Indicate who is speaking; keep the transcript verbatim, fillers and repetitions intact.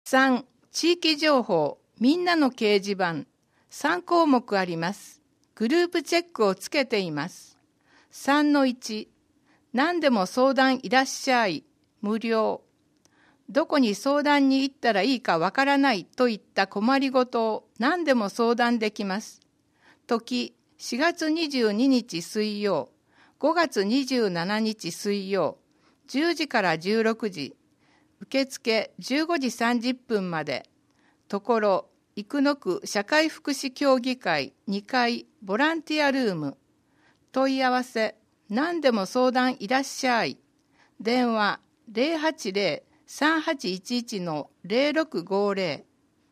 Speaker 1: さん、地域情報、みんなの掲示板。さん項目あります。グループチェックをつけています。さんのいち、何でも相談いらっしゃい、無料。どこに相談に行ったらいいかわからないといった困りごとを何でも相談できます。時、しがつにじゅうににち水曜、ごがつにじゅうしちにち水曜、じゅうじからじゅうろくじ、受付じゅうごじさんじゅっぷんまで。ところ、生野区社会福祉協議会にかいボランティアルーム。問い合わせ、何でも相談いらっしゃい。電話ゼロはちゼロ さんはちいちいちのゼロろくごゼロ。